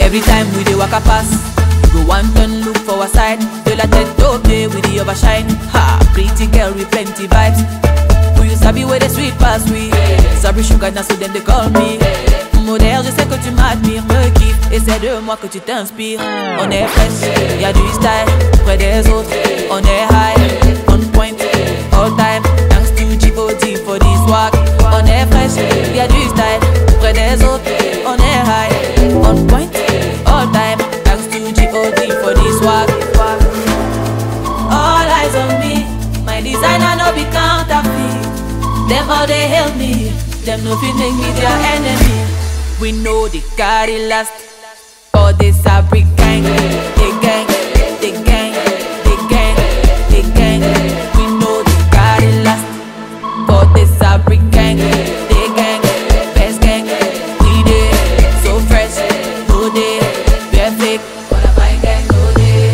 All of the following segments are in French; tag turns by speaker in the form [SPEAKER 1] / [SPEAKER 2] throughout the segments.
[SPEAKER 1] Every time we dey waka pass, go one turn look for our side. De la tête aux pieds with the overshine. Ha, pretty girl with plenty vibes. Who you sabi where the sweet pass we? Sabri sugar now so then they call me. Modèle, je sais que tu m'admires, me kiffes. Et c'est de moi que tu t'inspires. On est fresh, y'a du style. Près des autres, on est high. On point, all time. Thanks to G.O.D for this swag. On est fresh, y'a du style. Près des autres, on est high. On point, all time. Thanks to G.O.D for this swag. All eyes on me. My designer no be counterfeit. Them all they help me. Them no fit make me their enemy. We know they got it last. All this Sabri gang, they gang, they gang, they gang, they gang. We know they got it last. All this Sabri gang, they gang, best gang. We dey so fresh, no day, perfect. What a fine gang, no day.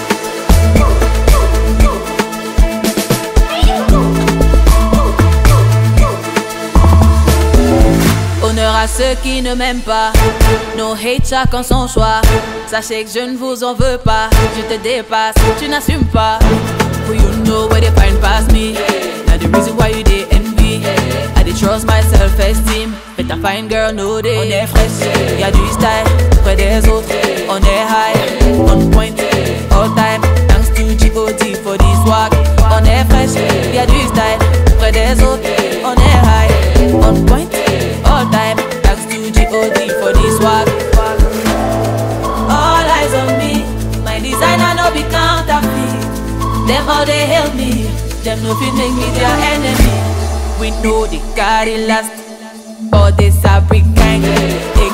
[SPEAKER 1] Honneur à ceux qui ne m'aiment pas. No hate, chacun son choix. Sachez que je ne vous en veux pas. Je te dépasse, tu n'assumes pas. For you know where they find past me. Now the reason why you dey envy. I dey trust my self-esteem. But a fine girl, no day. On est fresh, y'a du style. Près des autres, on est high. On point, all time. Thanks to G.O.D for this swag. On est fresh, y'a du style. Près des autres, on est high. On point, all time. Thanks to G.O.D for this swag. All eyes on me. My designer no be counterfeit. Them all they help me. Them no fit make me their enemy. We know they got it last. All this Sabri gang, they